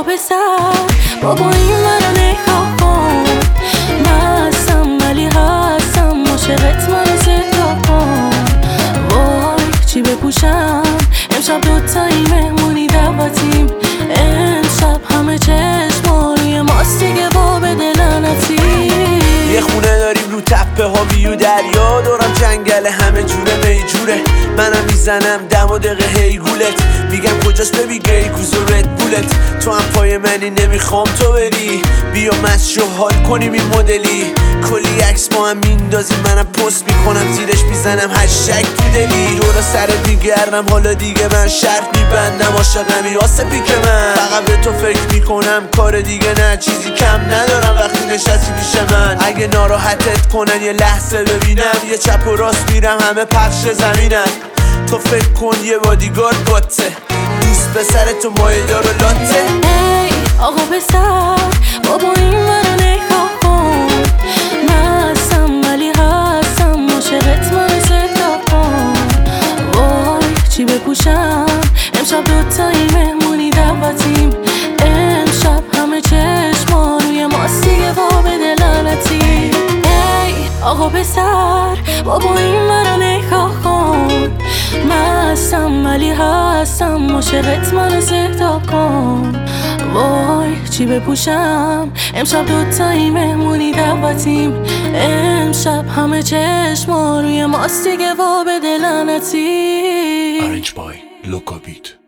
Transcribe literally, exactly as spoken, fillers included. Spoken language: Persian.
آقا پسر بابا این منو نگاه کن، مستم ولی هستم عاشقت، منو صدا کن. وای چی بپوشم امشب دوتایی مهمونی دعوتیم، امشب همه چشما روی ماست دیگه، با بده لعنتی. یه خونه داریم رو تپه ها ویو دریا، دورم جنگل همه جوره میجوره، منم میزنم دم و دقیقه هی گولت، میگم کجاست ببی گی گوز و رد بولت، تو هم پای منی نمیخوام تو بری، بیا مشو حال کنیم این مدلی، کلی عکس با هم میندازیم، منم پست میکنم زیرش میزنم هشتگ تو دلی، دورا سرت میگردم حالا دیگه من شرط میبندم، عاشقمی واسه پیک من، فقط به تو فکر میکنم کار دیگه نه، چیزی کم ندارم وقتی نشستی پیش من، اگه ناراحتت کنن یه لحظه ببینم، یه چپ و راست میرم همه پخش زمینن، تو فکر کن یه بادیگارد باته، دوست پسر تو مایه دار و لاته. ای آقا پسر بابا این منو نگاه کن، مستم ولی هستم عاشقت، منو صدا کن. وای چی بپوشم امشب دوتایی مهمونی دعوتیم، امشب همه چشما روی ماست دیگه، با بده لعنتی. ای آقا پسر بابا این منو نگاه کن، مستم ولی هستم عاشقت، منو صدا کن. وای چی بپوشم امشب دوتایی مهمونی دعوتیم، امشب همه چشما روی ماست دیگه، با بده لعنتی. Orange Boy, Loco Beat.